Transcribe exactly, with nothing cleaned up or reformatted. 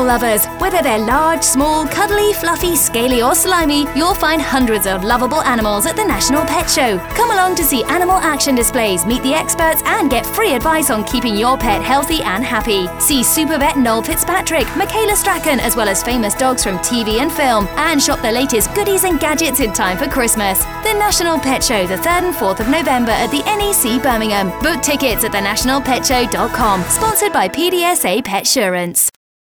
lovers. Whether they're large, small, cuddly, fluffy, scaly or slimy, you'll find hundreds of lovable animals at the National Pet Show. Come along to see animal action displays, meet the experts and get free advice on keeping your pet healthy and happy. See super vet Noel Fitzpatrick, Michaela Strachan, as well as famous dogs from T V and film, and shop the latest goodies and gadgets in time for Christmas. The National Pet Show, the third and fourth of November at the N E C Birmingham. Book tickets at the national pet show dot com. Sponsored by P D S A Petsurance.